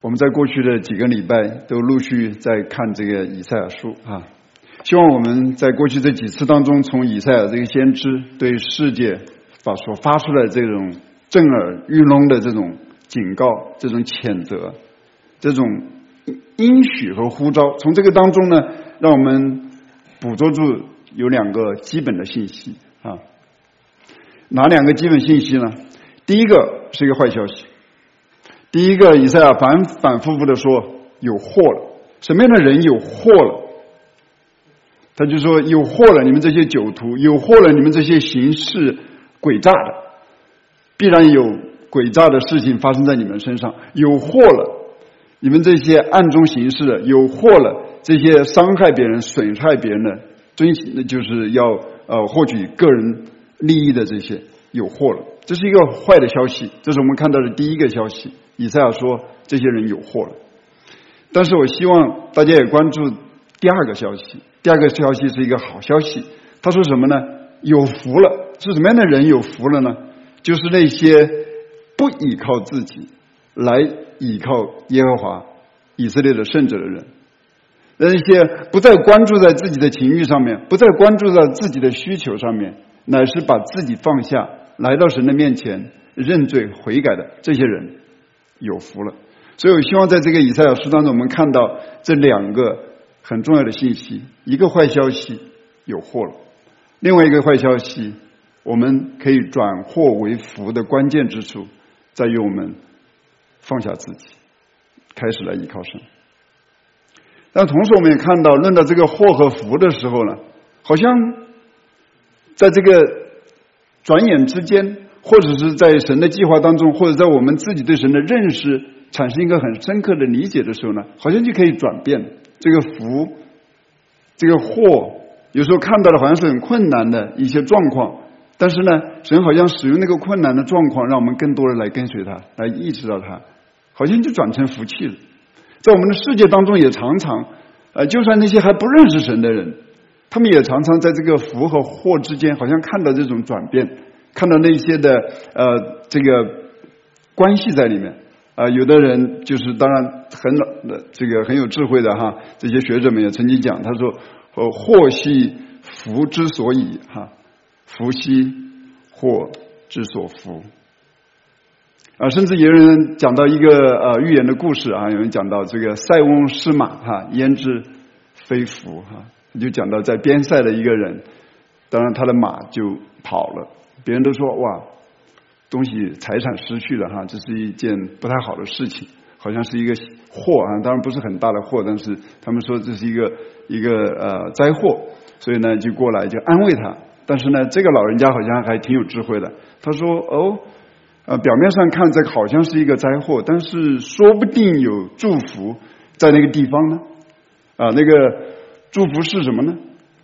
们在过去的几个礼拜都陆续在看这个以赛亚书啊，希望我们在过去这几次当中，从以赛亚这个先知对世界所发出来这种震耳欲聋的这种警告、这种谴责、这种应许和呼召，从这个当中呢，让我们捕捉住有两个基本的信息啊。哪两个基本信息呢？第一个是一个坏消息。第一个，以赛亚反反复复的说有祸了。什么样的人有祸了？他就说有祸了，你们这些酒徒，有祸了，你们这些行事诡诈的，必然有诡诈的事情发生在你们身上。有祸了，你们这些暗中行事的，有祸了，这些伤害别人、损害别人的，就是要获取个人利益的这些，有祸了。这是一个坏的消息，这是我们看到的第一个消息。以赛亚说这些人有祸了。但是我希望大家也关注第二个消息。第二个消息是一个好消息。他说什么呢？有福了。是什么样的人有福了呢？就是那些不依靠自己，来依靠耶和华以色列的圣者的人。那些不再关注在自己的情欲上面，不再关注在自己的需求上面，乃是把自己放下，来到神的面前认罪悔改的这些人有福了。所以我希望在这个以赛亚书当中，我们看到这两个很重要的信息：一个坏消息，有祸了；另外一个坏消息，我们可以转祸为福的关键之处，在于我们放下自己，开始来依靠神。但同时我们也看到，论到这个祸和福的时候呢，好像在这个转眼之间，或者是在神的计划当中，或者在我们自己对神的认识产生一个很深刻的理解的时候呢，好像就可以转变。这个福，这个祸，有时候看到的好像是很困难的一些状况，但是呢，神好像使用那个困难的状况，让我们更多的来跟随他，来意识到他，好像就转成福气了。在我们的世界当中也常常就算那些还不认识神的人，他们也常常在这个福和祸之间好像看到这种转变，看到那些的这个关系在里面。有的人就是当然很有智慧的哈，这些学者们也曾经讲，他说祸系福之所以福系祸之所福。甚至有人讲到一个寓言的故事有人讲到这个塞翁失马焉知非福就讲到在边塞的一个人，当然他的马就跑了，别人都说哇，东西财产失去了这是一件不太好的事情，好像是一个祸当然不是很大的祸，但是他们说这是一个灾祸，所以呢就过来就安慰他。但是呢这个老人家好像还挺有智慧的，他说表面上看这好像是一个灾祸，但是说不定有祝福在那个地方呢。那个祝福是什么呢？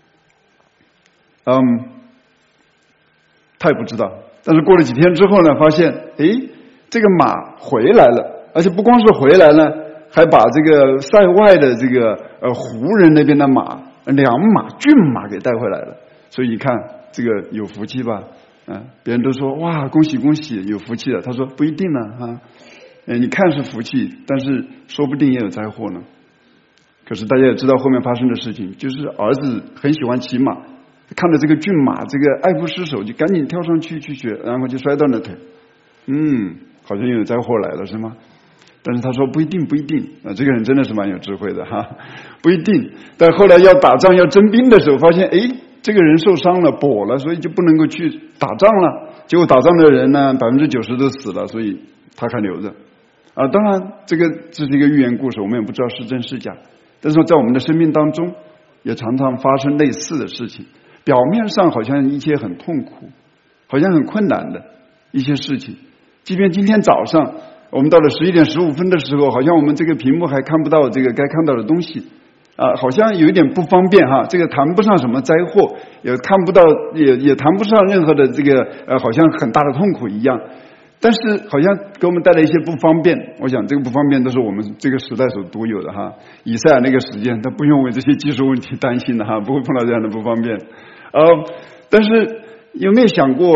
他也不知道。但是过了几天之后呢，发现这个马回来了，而且不光是回来了，还把这个塞外的这个胡人那边的马良马骏马给带回来了。所以你看这个有福气吧？别人都说哇，恭喜恭喜，有福气了。他说不一定呢你看是福气，但是说不定也有灾祸呢。可是大家也知道后面发生的事情，就是儿子很喜欢骑马，看到这个骏马这个爱不释手，就赶紧跳上去学，然后就摔断了腿。好像有灾祸来了是吗？但是他说不一定这个人真的是蛮有智慧的不一定。但后来要打仗要征兵的时候，发现这个人受伤了跛了，所以就不能够去打仗了。结果打仗的人呢90%都死了，所以他还留着当然这是一个寓言故事，我们也不知道是真是假。但是在我们的生命当中也常常发生类似的事情，表面上好像一切很痛苦，好像很困难的一些事情，即便今天早上我们到了11点15分的时候，好像我们这个屏幕还看不到这个该看到的东西好像有一点不方便这个谈不上什么灾祸，也看不到也谈不上任何的这个好像很大的痛苦一样，但是好像给我们带来一些不方便。我想这个不方便都是我们这个时代所独有的以赛亚那个时间他不用为这些技术问题担心的不会碰到这样的不方便但是有没有想过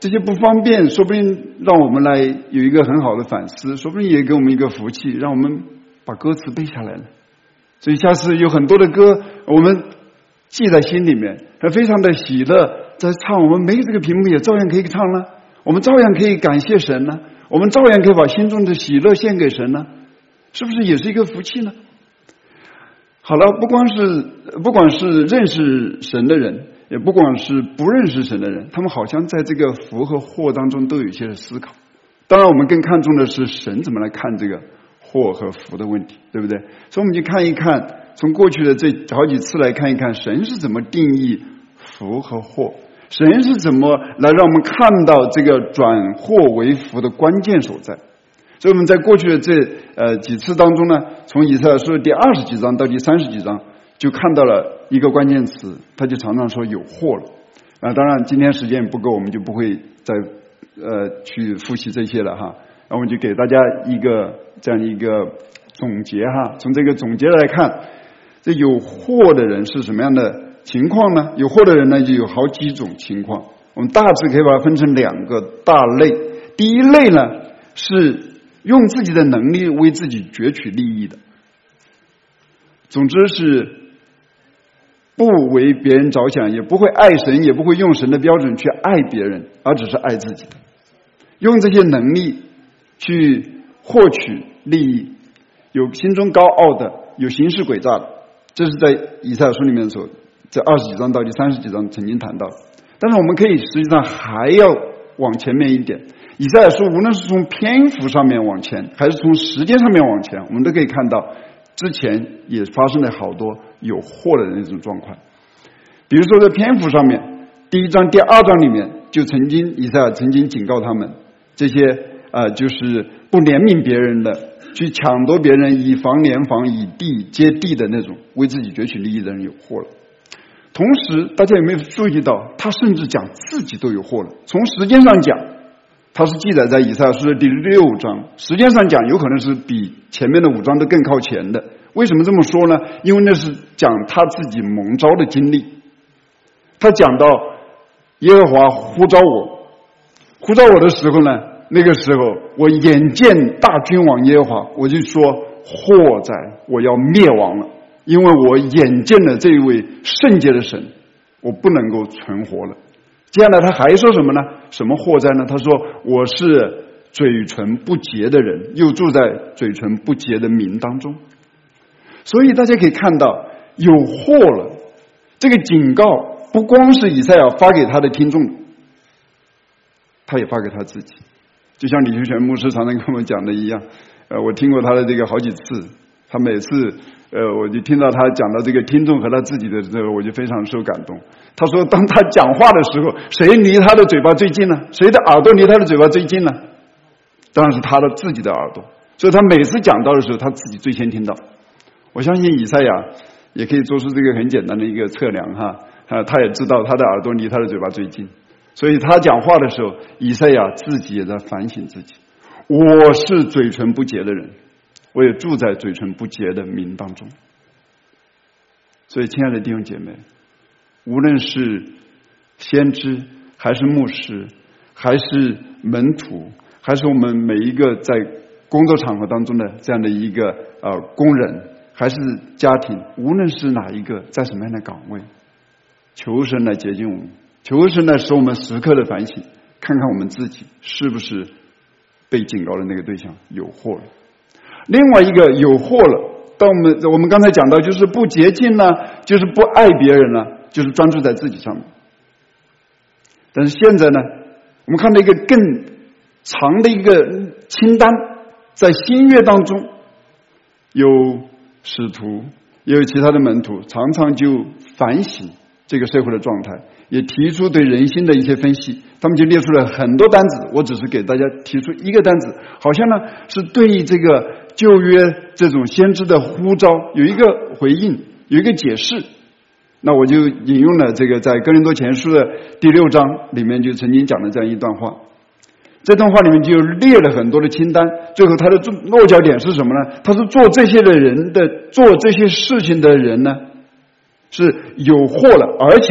这些不方便，说不定让我们来有一个很好的反思，说不定也给我们一个福气，让我们把歌词背下来了。所以下次有很多的歌我们记在心里面，还非常的喜乐，在唱，我们没有这个屏幕也照样可以唱了，我们照样可以感谢神呢，我们照样可以把心中的喜乐献给神呢，是不是也是一个福气呢？好了，不管是认识神的人，也不管是不认识神的人，他们好像在这个福和祸当中都有一些的思考。当然我们更看重的是神怎么来看这个祸和福的问题，对不对？所以我们就看一看，从过去的这好几次来看一看，神是怎么定义福和祸，神是怎么来让我们看到这个转祸为福的关键所在。所以我们在过去的这几次当中呢，从以赛亚书的第20几章到第30几章，就看到了一个关键词，他就常常说有祸了。当然今天时间也不够，我们就不会再去复习这些了哈。那我们就给大家一个这样一个总结哈。从这个总结来看，这有祸的人是什么样的情况呢？有祸的人呢就有好几种情况，我们大致可以把它分成2个大类。第一类呢是用自己的能力为自己攫取利益的，总之是不为别人着想，也不会爱神，也不会用神的标准去爱别人，而只是爱自己的，用这些能力去获取利益，有心中高傲的，有行事诡诈的，这是在以赛亚书里面所在20几章到第30几章曾经谈到。但是我们可以实际上还要往前面一点，以赛亚书无论是从篇幅上面往前，还是从时间上面往前，我们都可以看到之前也发生了好多有祸的那种状况。比如说在篇幅上面，第1章第2章里面就以赛亚曾经警告他们，这些就是不怜悯别人的，去抢夺别人，以房连房，以地接地的那种为自己攫取利益的人有祸了。同时大家有没有注意到，他甚至讲自己都有祸了。从时间上讲，它是记载在以赛亚书的第6章，时间上讲有可能是比前面的5章都更靠前的。为什么这么说呢？因为那是讲他自己蒙召的经历。他讲到耶和华呼召我的时候呢，那个时候我眼见大君王耶和华，我就说祸哉，我要灭亡了，因为我眼见了这一位圣洁的神，我不能够存活了。接下来他还说什么呢？什么祸哉呢？他说我是嘴唇不洁的人，又住在嘴唇不洁的民当中。所以大家可以看到有祸了，这个警告不光是以赛亚发给他的听众，他也发给他自己。就像李修全牧师常常跟我们讲的一样，我听过他的这个好几次，他每次我就听到他讲到这个听众和他自己的时候，我就非常受感动。他说当他讲话的时候，谁离他的嘴巴最近呢？谁的耳朵离他的嘴巴最近呢？当然是他的自己的耳朵。所以他每次讲到的时候，他自己最先听到。我相信以赛亚也可以做出这个很简单的一个测量哈，他也知道他的耳朵离他的嘴巴最近，所以他讲话的时候，以赛亚自己也在反省自己。我是嘴唇不洁的人，我也住在嘴唇不洁的民当中。所以亲爱的弟兄姐妹，无论是先知还是牧师还是门徒，还是我们每一个在工作场合当中的这样的一个工人，还是家庭，无论是哪一个，在什么样的岗位，求神来洁净我们，求神来使我们时刻的反省，看看我们自己是不是被警告的那个对象有祸了。另外一个有祸了，当我们刚才讲到，就是不洁净呢，就是不爱别人呢，就是专注在自己上面。但是现在呢，我们看到一个更长的一个清单，在新约当中有使徒也有其他的门徒，常常就反省这个社会的状态，也提出对人心的一些分析。他们就列出了很多单子，我只是给大家提出一个单子，好像呢是对这个旧约这种先知的呼召有一个回应，有一个解释。那我就引用了这个在哥林多前书的第6章里面就曾经讲了这样一段话。这段话里面就列了很多的清单，最后他的落脚点是什么呢？他是做这些事情的人呢，是有祸了，而且呢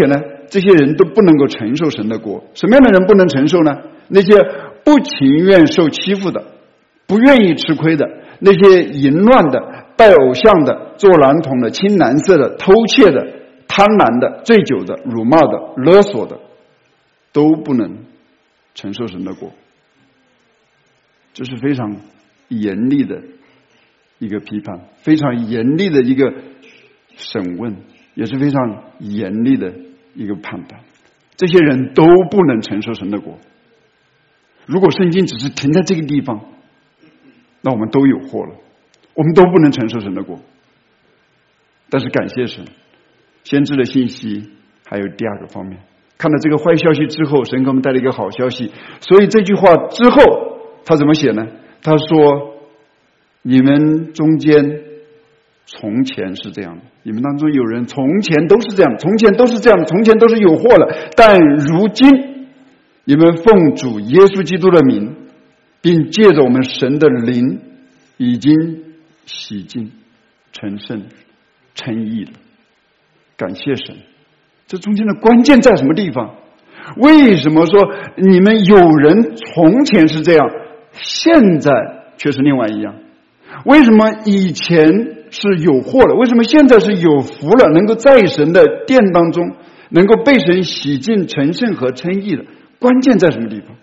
这些人都不能够承受神的国。什么样的人不能承受呢？那些不情愿受欺负的，不愿意吃亏的，那些淫乱的、拜偶像的、做男童的、青蓝色的、偷窃的、贪婪的、醉酒的、辱骂的、勒索的，都不能承受神的国。这是非常严厉的一个批判，非常严厉的一个审问，也是非常严厉的一个判断。这些人都不能承受神的国。如果圣经只是停在这个地方，那我们都有祸了，我们都不能承受神的国。但是感谢神，先知的信息还有第二个方面，看到这个坏消息之后，神给我们带来一个好消息。所以这句话之后他怎么写呢？他说，你们中间从前是这样的，你们当中有人从前都是这样，从前都是这样，从前都是有祸了，但如今你们奉主耶稣基督的名，并借着我们神的灵，已经洗净、成圣、称义了。感谢神。这中间的关键在什么地方？为什么说你们有人从前是这样，现在却是另外一样？为什么以前是有祸了，为什么现在是有福了，能够在神的殿当中能够被神洗净、成圣和称义了？关键在什么地方？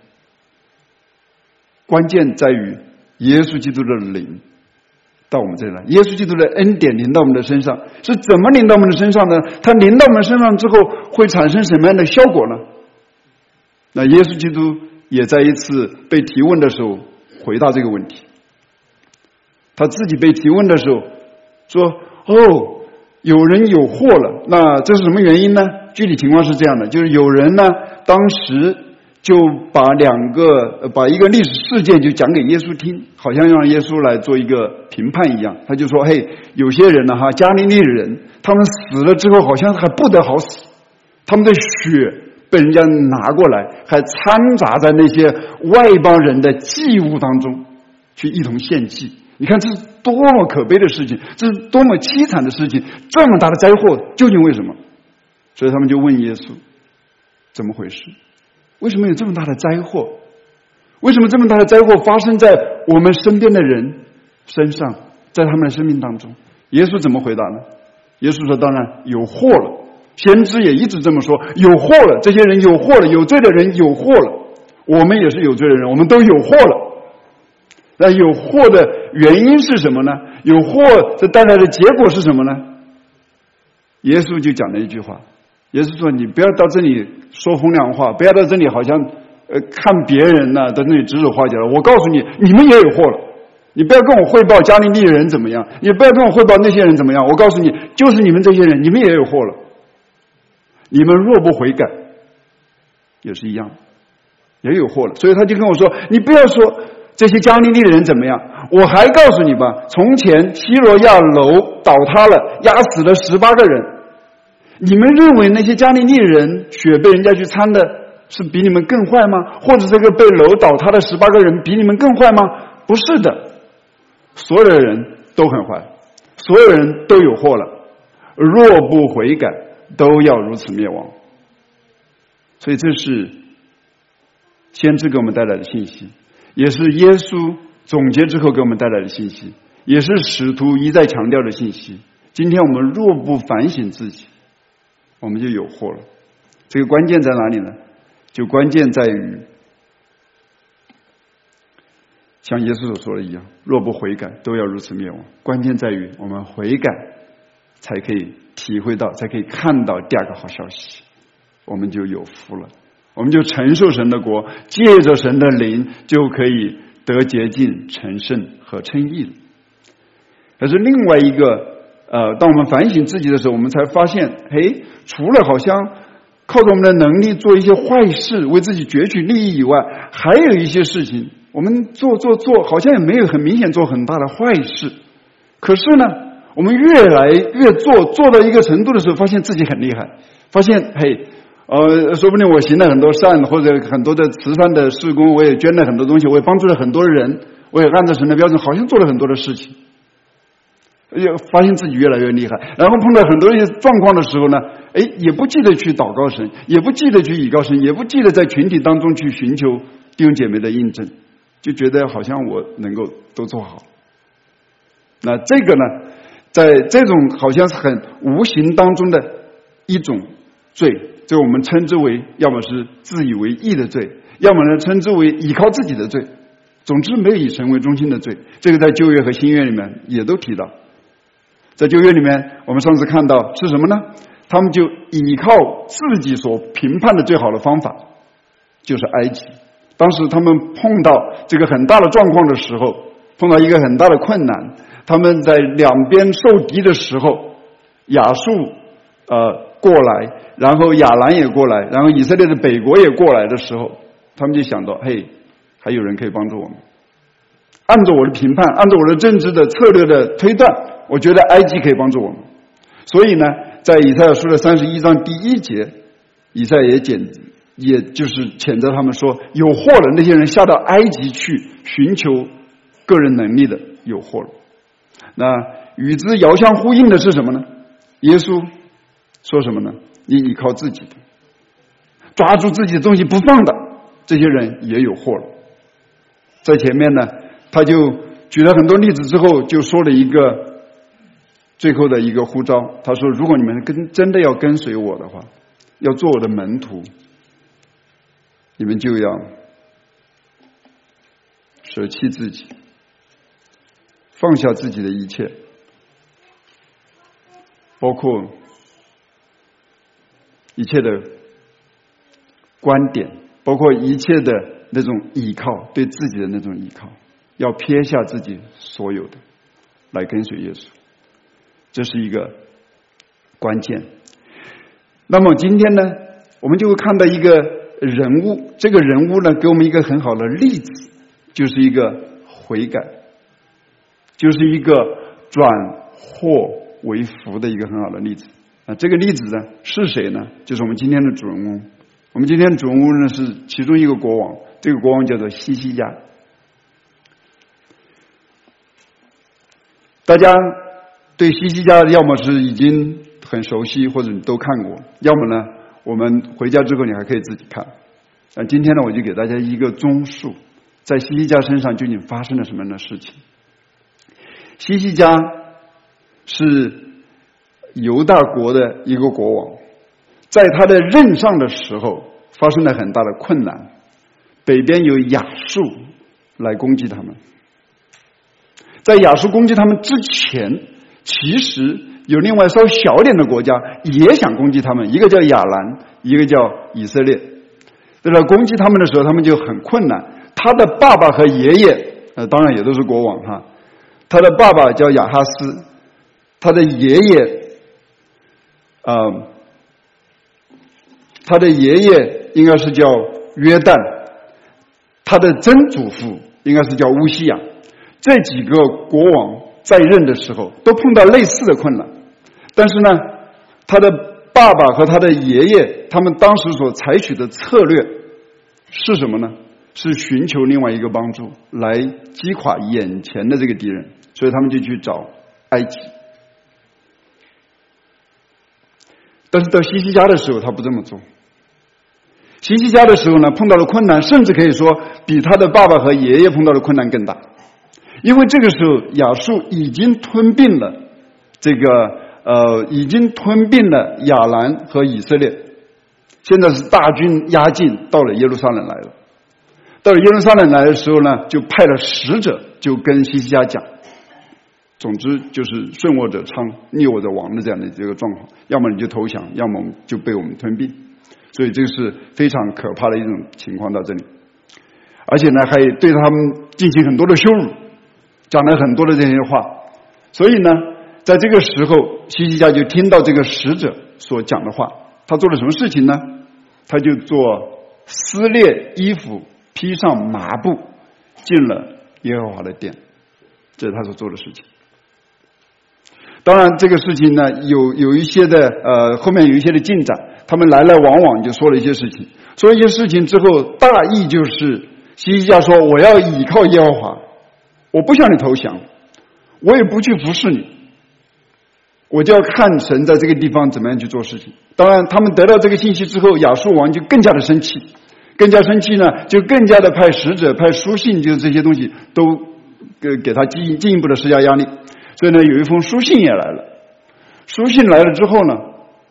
关键在于耶稣基督的灵到我们这里来，耶稣基督的恩典临到我们的身上。是怎么临到我们的身上呢？他临到我们身上之后会产生什么样的效果呢？那耶稣基督也在一次被提问的时候回答这个问题。他自己被提问的时候说，有人有祸了，那这是什么原因呢？具体情况是这样的，就是有人呢当时就把一个历史事件就讲给耶稣听，好像让耶稣来做一个评判一样。他就说，有些人呢加利利人，他们死了之后好像还不得好死，他们的血被人家拿过来，还掺杂在那些外邦人的祭物当中去一同献祭。你看这是多么可悲的事情，这是多么凄惨的事情，这么大的灾祸究竟为什么？所以他们就问耶稣，怎么回事？为什么有这么大的灾祸？为什么这么大的灾祸发生在我们身边的人身上，在他们的生命当中？耶稣怎么回答呢？耶稣说，当然有祸了。先知也一直这么说，有祸了，这些人有祸了，有罪的人有祸了，我们也是有罪的人，我们都有祸了。那有祸的原因是什么呢？有祸这带来的结果是什么呢？耶稣就讲了一句话，耶稣说，你不要到这里说风凉话，不要到这里好像看别人呢在那里指手画脚了。我告诉你，你们也有祸了。你不要跟我汇报加利利的人怎么样，你不要跟我汇报那些人怎么样。我告诉你，就是你们这些人，你们也有祸了。你们若不悔改，也是一样，也有祸了。所以他就跟我说，你不要说这些加利利的人怎么样，我还告诉你吧，从前希罗亚楼倒塌了，压死了18个人。你们认为那些加利利人血被人家去掺的是比你们更坏吗？或者这个被楼倒塌的18个人比你们更坏吗？不是的，所有的人都很坏，所有人都有祸了，若不悔改，都要如此灭亡。所以这是先知给我们带来的信息，也是耶稣总结之后给我们带来的信息，也是使徒一再强调的信息。今天我们若不反省自己，我们就有祸了。这个关键在哪里呢？就关键在于像耶稣所说的一样，若不悔改，都要如此灭亡。关键在于我们悔改，才可以体会到，才可以看到第二个好消息，我们就有福了，我们就承受神的国，借着神的灵就可以得洁净、成圣和称义了。可是另外一个当我们反省自己的时候，我们才发现，除了好像靠着我们的能力做一些坏事，为自己攫取利益以外，还有一些事情我们做，好像也没有很明显做很大的坏事。可是呢，我们越来越做到一个程度的时候，发现自己很厉害，发现说不定我行了很多善，或者很多的慈善的事工，我也捐了很多东西，我也帮助了很多人，我也按照神的标准好像做了很多的事情。 发现自己越来越厉害，然后碰到很多一些状况的时候呢，也不记得去祷告神，也不记得去倚靠神，也不记得在群体当中去寻求弟兄姐妹的印证，就觉得好像我能够都做好。那这个呢，在这种好像是很无形当中的一种罪，这我们称之为要么是自以为义的罪，要么呢称之为依靠自己的罪。总之没有以神为中心的罪，这个在旧约和新约里面也都提到。在旧约里面我们上次看到是什么呢？他们就依靠自己所评判的最好的方法，就是埃及。当时他们碰到这个很大的状况的时候，碰到一个很大的困难，他们在两边受敌的时候，亚述过来，然后亚兰也过来，然后以色列的北国也过来的时候，他们就想到，嘿，还有人可以帮助我们。按照我的评判，按照我的政治的策略的推断，我觉得埃及可以帮助我们。所以呢，在以赛亚书的31章第1节，以赛亚也就是谴责他们说，有祸了，那些人下到埃及去寻求个人能力的有祸了。那与之遥相呼应的是什么呢？耶稣说什么呢？你依靠自己的，抓住自己的东西不放的，这些人也有祸了。在前面呢，他就举了很多例子之后，就说了一个最后的一个呼召。他说，如果你们真的要跟随我的话，要做我的门徒，你们就要舍弃自己，放下自己的一切，包括一切的观点，包括一切的那种依靠，对自己的那种依靠，要撇下自己所有的来跟随耶稣，这是一个关键。那么今天呢，我们就会看到一个人物，这个人物呢给我们一个很好的例子，就是一个悔改，就是一个转祸为福的一个很好的例子。这个例子呢是谁呢？就是我们今天的主人公。我们今天的主人公呢是其中一个国王，这个国王叫做希西家。大家对希西家要么是已经很熟悉，或者你都看过，要么呢我们回家之后你还可以自己看。今天呢我就给大家一个综述，在希西家身上究竟发生了什么样的事情。希西家是犹大国的一个国王，在他的任上的时候发生了很大的困难，北边有亚述来攻击他们。在亚述攻击他们之前，其实有另外稍小点的国家也想攻击他们，一个叫亚兰，一个叫以色列。在那攻击他们的时候，他们就很困难。他的爸爸和爷爷当然也都是国王哈，他的爸爸叫亚哈斯，他的爷爷应该是叫约旦，他的曾祖父应该是叫乌西雅。这几个国王在任的时候都碰到类似的困难，但是呢，他的爸爸和他的爷爷他们当时所采取的策略是什么呢？是寻求另外一个帮助来击垮眼前的这个敌人，所以他们就去找埃及。但是到希西家的时候他不这么做。希西家的时候呢，碰到的困难甚至可以说比他的爸爸和爷爷碰到的困难更大，因为这个时候亚述已经吞并了亚兰和以色列，现在是大军压境到了耶路撒冷来了。到了耶路撒冷来的时候呢，就派了使者，就跟希西家讲，总之就是顺我者昌，逆我者亡的这样的这个状况，要么你就投降，要么就被我们吞并。所以这个是非常可怕的一种情况到这里，而且呢还对他们进行很多的羞辱，讲了很多的这些话。所以呢在这个时候希西家就听到这个使者所讲的话，他做了什么事情呢？他就做撕裂衣服，披上麻布，进了耶和华的殿，这是他所做的事情。当然这个事情呢有一些的后面有一些的进展，他们来来往往就说了一些事情，说一些事情之后，大意就是希西家说，我要倚靠耶和华，我不向你投降，我也不去服侍你， 我就要看神在这个地方怎么样去做事情。当然他们得到这个信息之后，亚述王就更加的生气，更加生气呢，就更加的派使者派书信，就是这些东西都给他进一步的施加压力。所以呢，有一封书信也来了。书信来了之后呢，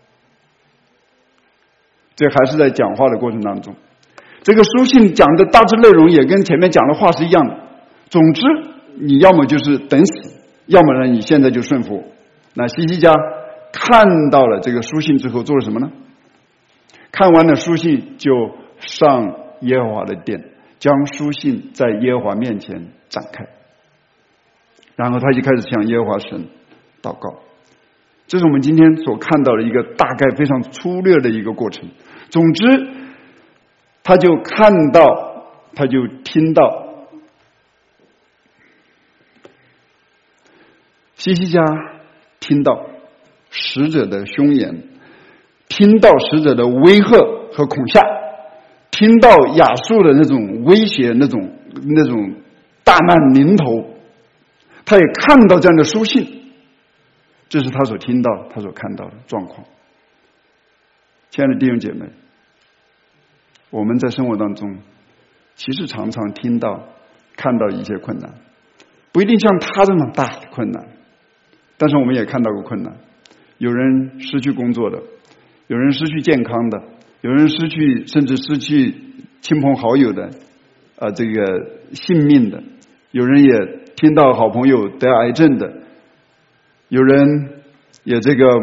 这还是在讲话的过程当中，这个书信讲的大致内容也跟前面讲的话是一样的。总之你要么就是等死，要么呢你现在就顺服。那希西家看到了这个书信之后做了什么呢？看完了书信就上耶和华的殿，将书信在耶和华面前展开，然后他就开始向耶和华神祷告。这是我们今天所看到的一个大概非常粗略的一个过程。总之他就看到，他就听到希西家听到使者的凶言，听到使者的威吓和恐吓，听到亚述的那种威胁，那种大难临头，他也看到这样的书信，这是他所听到他所看到的状况。亲爱的弟兄姐妹，我们在生活当中其实常常听到看到一些困难，不一定像他这么大的困难，但是我们也看到过困难，有人失去工作的，有人失去健康的，有人甚至失去亲朋好友的这个性命的，有人也听到好朋友得癌症的，有人也这个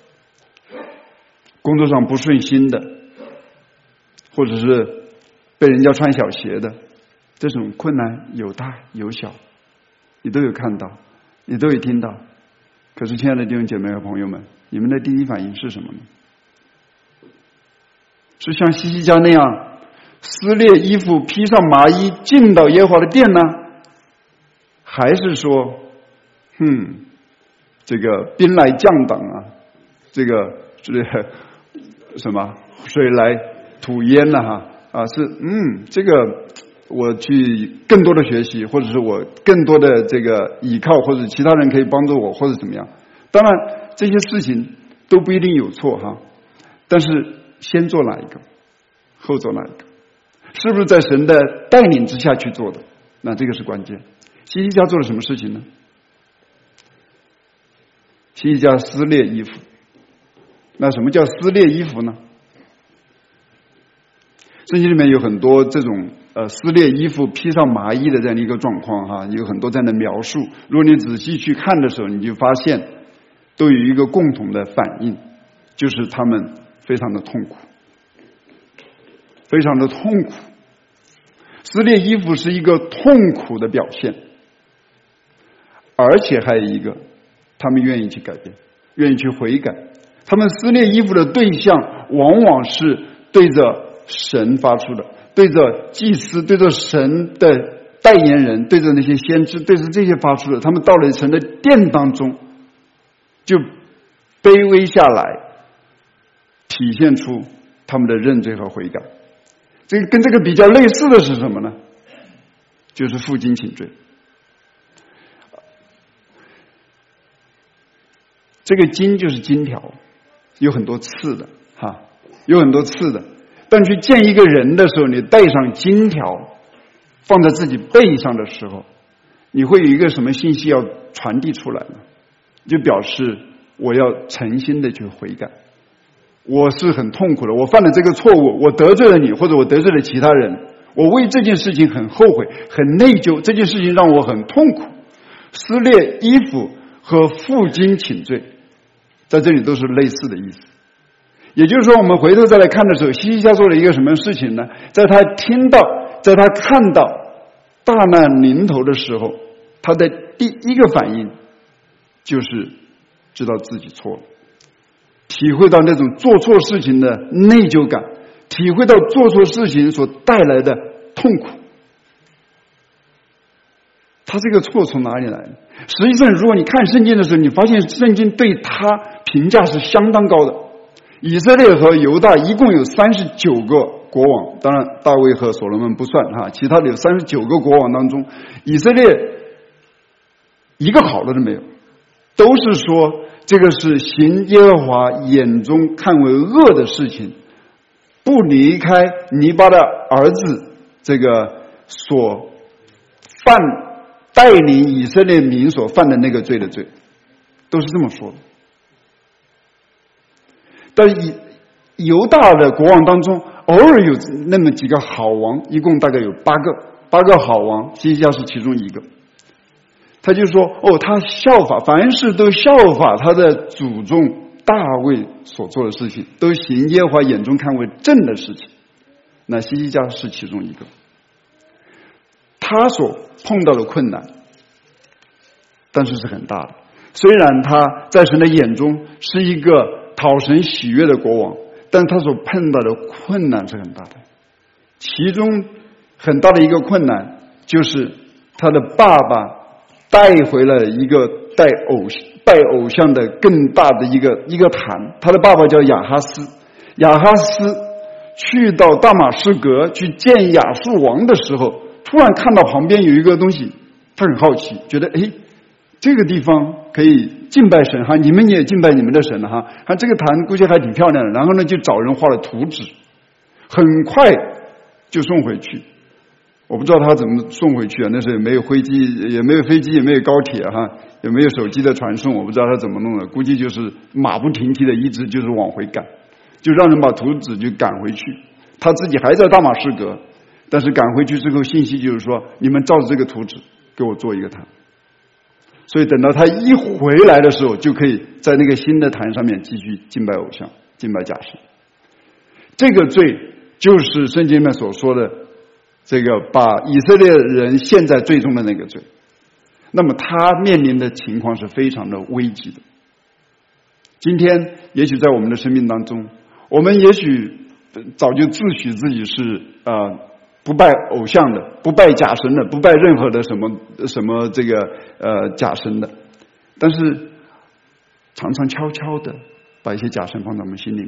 工作上不顺心的，或者是被人家穿小鞋的，这种困难有大有小，你都有看到，你都有听到。可是亲爱的弟兄姐妹和朋友们，你们的第一反应是什么呢？是像希西家那样撕裂衣服披上麻衣进到耶和华的殿呢？还是说这个兵来将挡啊，这个什么水来土淹了是这个我去更多的学习，或者是我更多的这个依靠，或者其他人可以帮助我，或者怎么样。当然这些事情都不一定有错但是先做哪一个，后做哪一个，是不是在神的带领之下去做的，那这个是关键。希西家做了什么事情呢？希西家撕裂衣服。那什么叫撕裂衣服呢？圣经里面有很多这种撕裂衣服披上麻衣的这样的一个状况有很多这样的描述。如果你仔细去看的时候，你就发现都有一个共同的反应，就是他们非常的痛苦，非常的痛苦。撕裂衣服是一个痛苦的表现，而且还有一个，他们愿意去改变，愿意去悔改。他们撕裂衣服的对象往往是对着神发出的，对着祭司，对着神的代言人，对着那些先知，对着这些发出的。他们到了神的殿当中，就卑微下来，体现出他们的认罪和悔改。这个跟这个比较类似的是什么呢？就是负荆请罪。这个荆就是荆条，有很多刺的有很多刺的。当去见一个人的时候，你带上荆条放在自己背上的时候，你会有一个什么信息要传递出来呢？就表示我要诚心的去悔改，我是很痛苦的，我犯了这个错误，我得罪了你，或者我得罪了其他人，我为这件事情很后悔，很内疚，这件事情让我很痛苦。撕裂衣服和负荆请罪在这里都是类似的意思。也就是说，我们回头再来看的时候，希西家做了一个什么事情呢？在他听到，在他看到大难临头的时候，他的第一个反应就是知道自己错了，体会到那种做错事情的内疚感，体会到做错事情所带来的痛苦。他这个错从哪里来的？实际上如果你看圣经的时候，你发现圣经对他评价是相当高的。以色列和犹大一共有39个国王，当然大卫和所罗门不算其他的有39个国王当中，以色列一个好的都没有，都是说这个是行耶和华眼中看为恶的事情，不离开尼巴的儿子这个所犯带领以色列民所犯的那个罪的罪，都是这么说的。但犹大的国王当中，偶尔有那么几个好王，一共大概有八个好王，西西家是其中一个。他就说，他效法，凡事都效法他的祖宗大卫所做的事情，都行耶和华眼中看为正的事情。那西西家是其中一个。他所碰到的困难，但是是很大的。虽然他在神的眼中是一个讨神喜悦的国王，但他所碰到的困难是很大的。其中很大的一个困难就是他的爸爸带回了一个拜偶像的更大的一个坛。他的爸爸叫亚哈斯，亚哈斯去到大马士革去见亚述王的时候，突然看到旁边有一个东西，他很好奇，觉得这个地方可以敬拜神哈，你们也敬拜你们的神了哈，这个坛估计还挺漂亮的。然后呢，就找人画了图纸，很快就送回去。我不知道他怎么送回去啊，那时候也没有飞机，也没有高铁哈，也没有手机的传送，我不知道他怎么弄的，估计就是马不停蹄的一直就是往回赶，就让人把图纸就赶回去。他自己还在大马士革，但是赶回去之后，信息就是说，你们照着这个图纸给我做一个坛。所以等到他一回来的时候，就可以在那个新的坛上面继续敬拜偶像，敬拜假神。这个罪就是圣经里面所说的这个把以色列人陷在罪中的那个罪。那么他面临的情况是非常的危急的。今天也许在我们的生命当中，我们也许早就自诩自己是不拜偶像的，不拜假神的，不拜任何的什么这个假神的，但是常常悄悄的把一些假神放在我们心里面。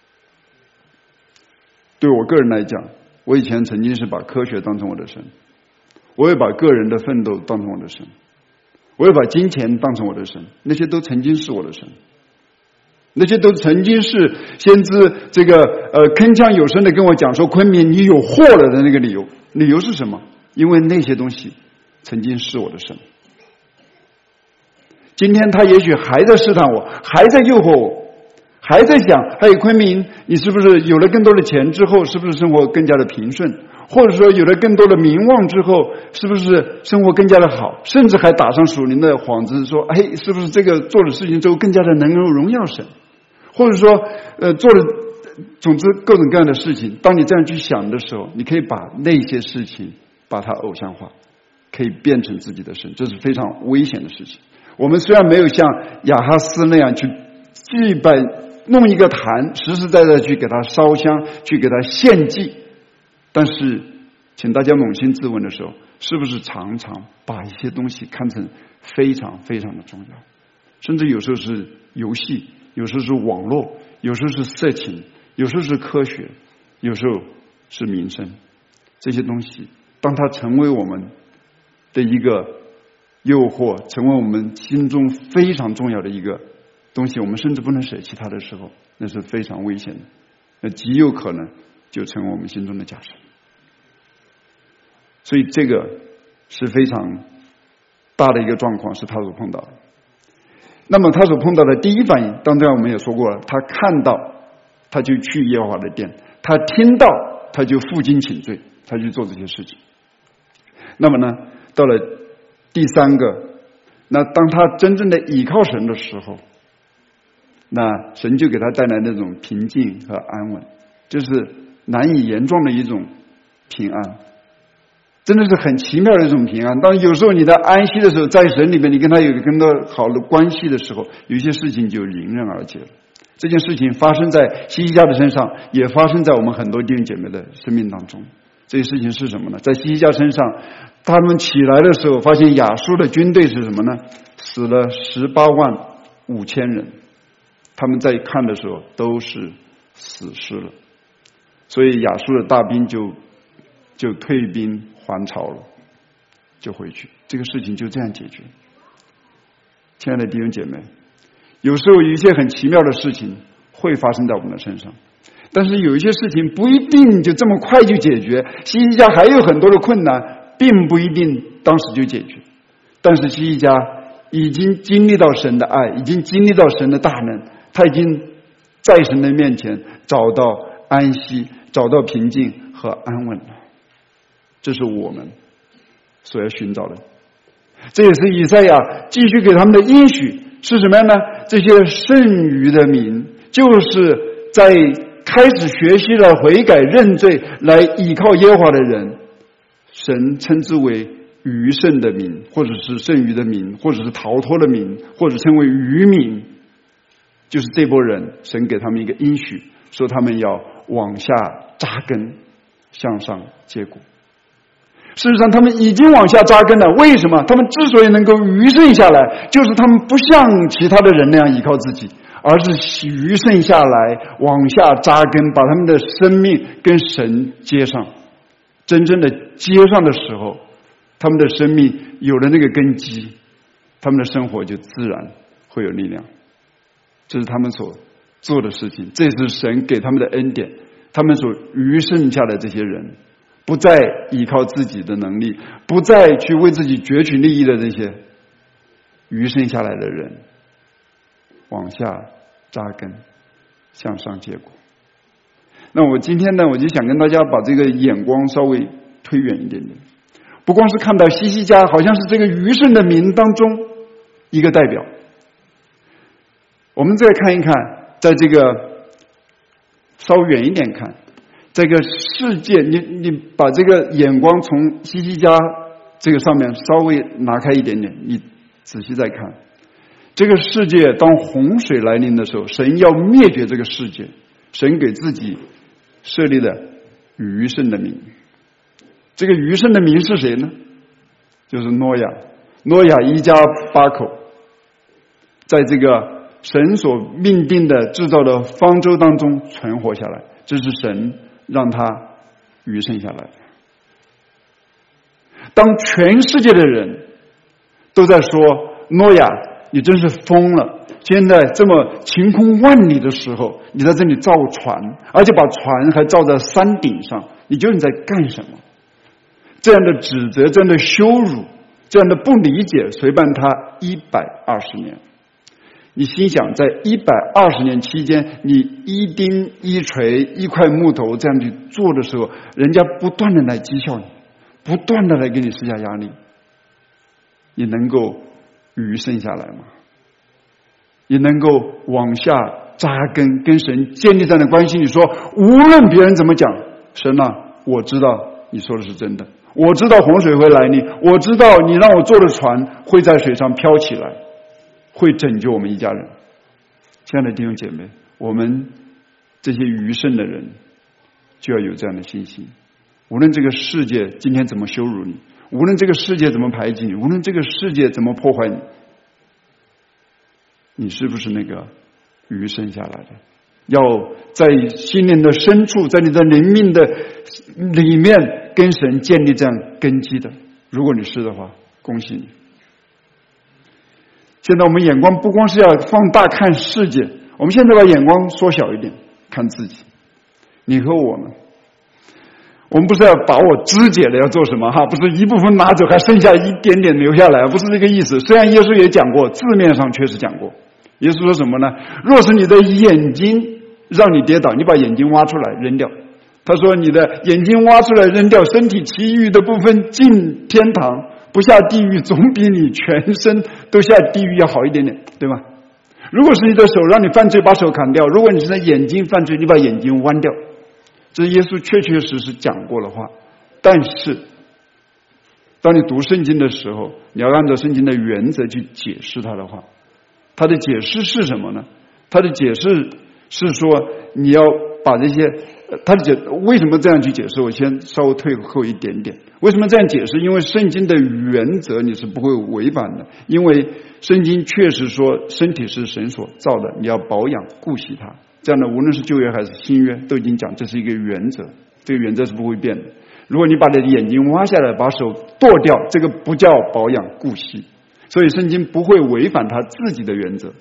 对我个人来讲，我以前曾经是把科学当成我的神，我也把个人的奋斗当成我的神，我也把金钱当成我的神，那些都曾经是我的神，那些都曾经是先知这个铿锵有声的跟我讲说，昆明你有祸了的那个理由。理由是什么？因为那些东西曾经是我的神。今天他也许还在试探我，还在诱惑我，还在想，昆明你是不是有了更多的钱之后，是不是生活更加的平顺，或者说有了更多的名望之后，是不是生活更加的好，甚至还打上属灵的幌子说，是不是这个做的事情之后更加的能够荣耀神，或者说做了总之各种各样的事情。当你这样去想的时候，你可以把那些事情把它偶像化，可以变成自己的神，这是非常危险的事情。我们虽然没有像亚哈斯那样去祭拜，弄一个坛，实实在在去给他烧香，去给他献祭，但是请大家扪心自问的时候，是不是常常把一些东西看成非常非常的重要，甚至有时候是游戏，有时候是网络，有时候是色情，有时候是科学，有时候是民生。这些东西当它成为我们的一个诱惑，成为我们心中非常重要的一个东西，我们甚至不能舍弃它的时候，那是非常危险的，那极有可能就成为我们心中的假神。所以这个是非常大的一个状况，是他所碰到的。那么他所碰到的第一反应，刚才我们也说过了，他看到他就去耶和华的殿，他听到他就负荆请罪，他去做这些事情。那么呢，到了第三个，那当他真正的倚靠神的时候，那神就给他带来那种平静和安稳，就是难以言状的一种平安，真的是很奇妙的一种平安。当有时候你在安息的时候，在神里面你跟他有更多好的关系的时候，有一些事情就迎刃而解了。这件事情发生在西西家的身上，也发生在我们很多弟兄姐妹的生命当中。这些事情是什么呢？在西西家身上，他们起来的时候发现亚述的军队是什么呢？死了185000人，他们在看的时候都是死尸了，所以亚述的大兵就退兵还朝了，就回去，这个事情就这样解决。亲爱的弟兄姐妹， 有时候有一些很奇妙的事情会发生在我们的身上，但是有一些事情不一定就这么快就解决。希西家还有很多的困难，并不一定当时就解决，但是希西家已经经历到神的爱，已经经历到神的大能，他已经在神的面前找到安息，找到平静和安稳了。这是我们所要寻找的，这也是以赛亚继续给他们的应许是什么样呢？这些剩余的民，就是在开始学习了悔改认罪来依靠耶和华的人，神称之为余剩的民，或者是剩余的民，或者是逃脱的民，或者称为余民。就是这波人，神给他们一个应许，说他们要往下扎根，向上结果。事实上他们已经往下扎根了，为什么？他们之所以能够余剩下来，就是他们不像其他的人那样依靠自己，而是余剩下来往下扎根，把他们的生命跟神接上。真正的接上的时候，他们的生命有了那个根基，他们的生活就自然会有力量。这是他们所做的事情，这是神给他们的恩典。他们所余剩下的这些人，不再依靠自己的能力，不再去为自己攫取利益的这些余剩下来的人，往下扎根，向上结果。那我今天呢，我就想跟大家把这个眼光稍微推远一点点，不光是看到希西家好像是这个余剩的民当中一个代表，我们再看一看，在这个稍远一点看，这个世界，你把这个眼光从希西家这个上面稍微拿开一点点，你仔细再看，这个世界当洪水来临的时候，神要灭绝这个世界，神给自己设立了余剩的民。这个余剩的民是谁呢？就是挪亚。挪亚一家8口，在这个神所命定的制造的方舟当中存活下来，这是神让他余剩下来的。当全世界的人都在说挪亚你真是疯了，现在这么晴空万里的时候，你在这里造船，而且把船还造在山顶上，你究竟在干什么？这样的指责，这样的羞辱，这样的不理解，随伴他120年。你心想，在120年期间，你一钉一锤一块木头这样去做的时候，人家不断的来讥笑你，不断的来给你施加压力，你能够余剩下来吗？你能够往下扎根，跟神建立这样的关系？你说无论别人怎么讲，神啊，我知道你说的是真的，我知道洪水会来临，我知道你让我坐的船会在水上飘起来，会拯救我们一家人。亲爱的弟兄姐妹，我们这些余剩的人就要有这样的信心。无论这个世界今天怎么羞辱你，无论这个世界怎么排挤你，无论这个世界怎么破坏你，你是不是那个余剩下来的？要在心灵的深处，在你的灵命的里面跟神建立这样根基的。如果你是的话，恭喜你。现在我们眼光不光是要放大看世界，我们现在把眼光缩小一点，看自己。你和我们，我们不是要把我肢解了要做什么哈？不是一部分拿走还剩下一点点留下来，不是这个意思。虽然耶稣也讲过，字面上确实讲过。耶稣说什么呢？若是你的眼睛让你跌倒，你把眼睛挖出来扔掉。他说你的眼睛挖出来扔掉，身体其余的部分进天堂，不下地狱，总比你全身都下地狱要好一点点，对吧？如果是你的手让你犯罪，把手砍掉；如果你是在眼睛犯罪，你把眼睛剜掉。这是耶稣确确实实讲过的话。但是当你读圣经的时候，你要按照圣经的原则去解释它的话，他的解释是什么呢？他的解释是说，你要把这些，为什么这样去解释？我先稍微退后一点点。为什么这样解释？因为圣经的原则你是不会违反的，因为圣经确实说身体是神所造的，你要保养顾惜它。这样的无论是旧约还是新约都已经讲这是一个原则，这个原则是不会变的。如果你把你的眼睛挖下来，把手剁掉，这个不叫保养顾惜。所以圣经不会违反他自己的原则，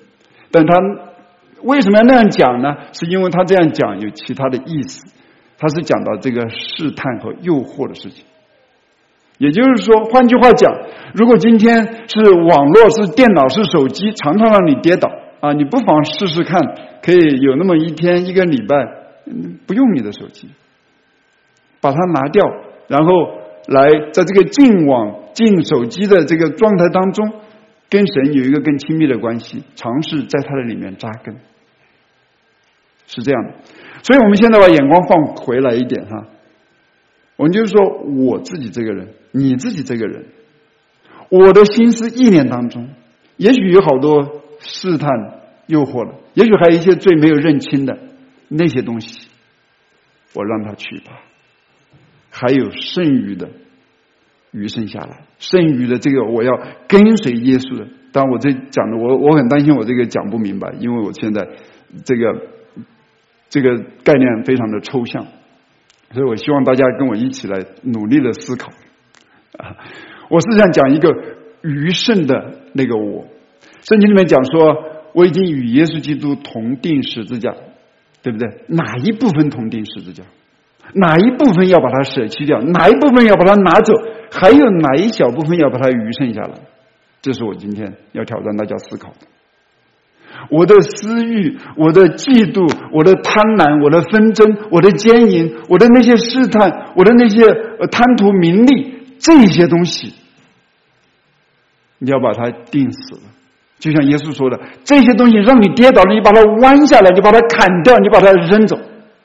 但他为什么要那样讲呢？是因为他这样讲有其他的意思，他是讲到这个试探和诱惑的事情。也就是说，换句话讲，如果今天是网络、是电脑、是手机，常常让你跌倒啊，你不妨试试看，可以有那么一天、一个礼拜，不用你的手机，把它拿掉，然后来在这个进网、进手机的这个状态当中，跟神有一个更亲密的关系，尝试在它的里面扎根，是这样的。所以我们现在把眼光放回来一点哈。我们就是说，我自己这个人，你自己这个人，我的心思意念当中，也许有好多试探诱惑了，也许还有一些最没有认清的那些东西，我让他去吧。还有剩余的余剩下来，剩余的这个我要跟随耶稣的。当然我这讲的我很担心我这个讲不明白，因为我现在这个概念非常的抽象，所以我希望大家跟我一起来努力的思考啊！我是想讲一个余剩的那个我。圣经里面讲说，我已经与耶稣基督同定十字架，对不对？哪一部分同定十字架？哪一部分要把它舍弃掉？哪一部分要把它拿走？还有哪一小部分要把它余剩下来？这是我今天要挑战大家思考的。我的私欲，我的嫉妒，我的贪婪，我的纷争，我的奸淫，我的那些试探，我的那些贪图名利，这些东西你要把它定死了。就像耶稣说的，这些东西让你跌倒了，你把它弯下来，你把它砍掉，你把它扔走。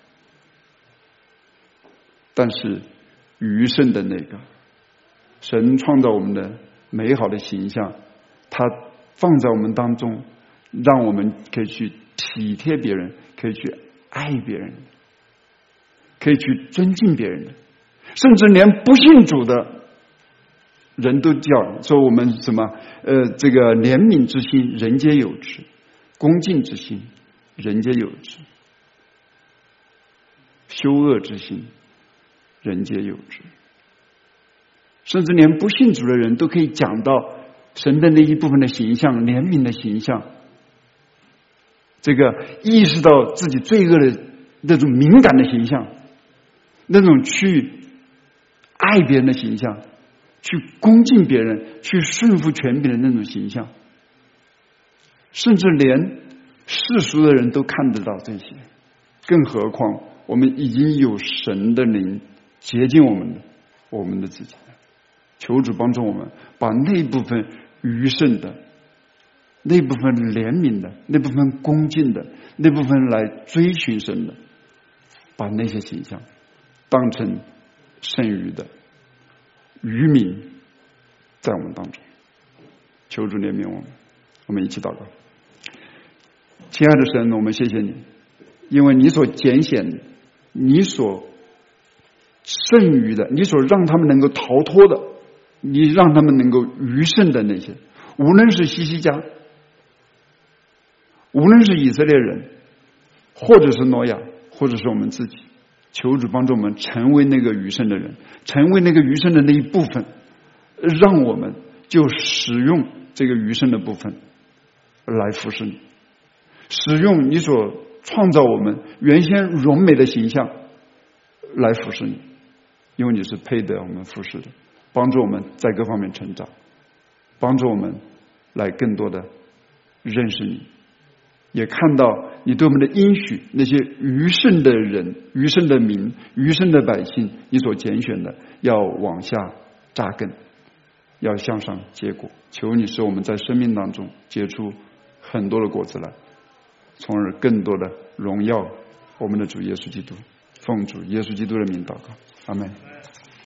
但是余剩的那个，神创造我们的美好的形象，他放在我们当中，让我们可以去体贴别人，可以去爱别人，可以去尊敬别人的，甚至连不信主的人都叫说我们什么这个怜悯之心人皆有之，恭敬之心人皆有之，羞恶之心人皆有之。甚至连不信主的人都可以讲到神的那一部分的形象，怜悯的形象，这个意识到自己罪恶的那种敏感的形象，那种去爱别人的形象，去恭敬别人，去顺服权柄的那种形象，甚至连世俗的人都看得到这些，更何况我们已经有神的灵洁净我们的自己。求主帮助我们，把那部分余剩的、那部分怜悯的、那部分恭敬的、那部分来追寻神的，把那些形象当成剩余的余民在我们当中。求主怜悯我们，我们一起祷告。亲爱的神，我们谢谢你，因为你所拣选的，你所剩余的，你所让他们能够逃脱的，你让他们能够余剩的那些，无论是西西家，无论是以色列人，或者是挪亚，或者是我们自己，求主帮助我们成为那个余剩的人，成为那个余剩的那一部分，让我们就使用这个余剩的部分来服侍你，使用你所创造我们原先荣美的形象来服侍你，因为你是配得我们服侍的。帮助我们在各方面成长，帮助我们来更多的认识你，也看到你对我们的应许，那些余剩的人、余剩的民、余剩的百姓，你所拣选的要往下扎根，要向上结果。求你使我们在生命当中结出很多的果子来，从而更多的荣耀我们的主耶稣基督。奉主耶稣基督的名祷告，阿们。